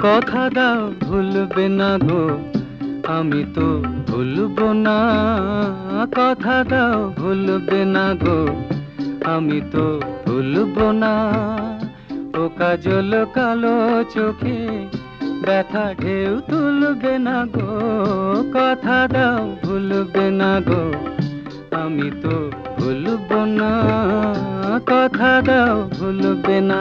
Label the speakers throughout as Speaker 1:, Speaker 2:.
Speaker 1: কথা দাও ভুলবে না গো, আমি তো ভুলবো না। কথা দাও ভুলবে না গো, আমি তো ভুলবো না। ও কাজল কালো চোখে ব্যথা ঢেউ তুলবে না গো, কথা দাও ভুলবে না গো, আমি তো ভুলবো না। কথা দাও ভুলবে না।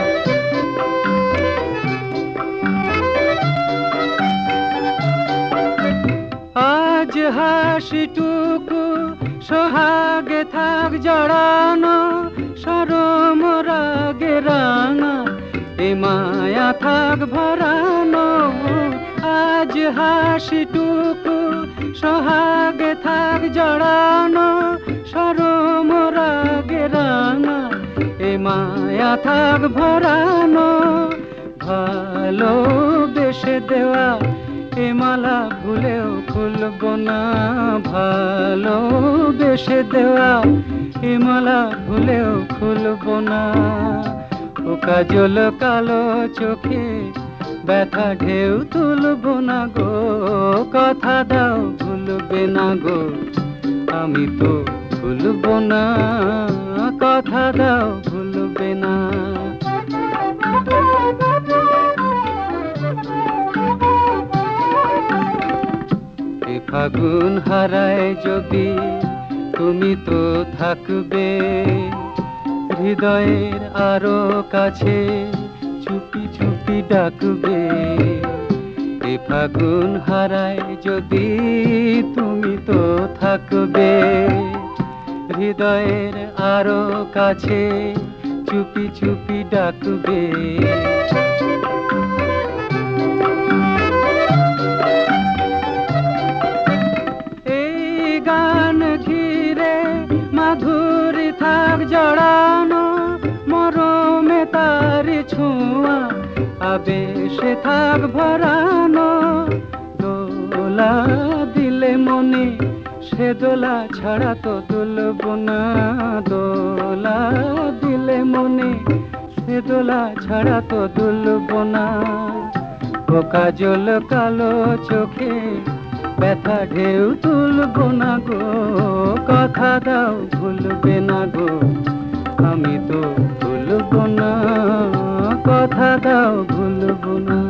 Speaker 1: আজ হাসিটুকু সোহাগে থাক জড়ানো, সরম রাগে রাঙা এ মায়া থাক ভরানো। আজ হাসিটুকু সোহাগে থাক জড়ানো, সরম রাগে রাঙা এ মায়া থাক ভরানো। ভালোবেসে দেওয়া এ মালা ভুলেও খুলবো না, ভালোবেসে দেওয়া এ মালা ভুলেও খুলবো না। ও কাজল কালো চোখে ব্যথা ঢেউ তুলবো না গো, কথা দাও ভুলবে না গো, আমি তো ভুলবো না। কথা দাও ভুলবে না। ফাগুন হারায় যদি তুমি তো থাকবে হৃদয়ের আরো কাছে, চুপি চুপি ডাকবে। এ ফাগুন হারায় যদি তুমি তো থাকবে হৃদয়ের আরো কাছে, চুপি চুপি ডাকবে। মাধুরী থাক জড়ানো, মরমে তার ছোঁয়া আবেশে থাক ভরানো। দোলা দিলে মনে সে দোলা ছাড়া তো দুলব না, দোলা দিলে মনে সে দোলা ছাড়া তো দুলব না। ও কাজল কালো চোখে ব্যথা ঢেউ তুলবো না গো, কথা দাও ভুলবে না গো, আমি তো ভুলবো না। কথা দাও ভুলবো না।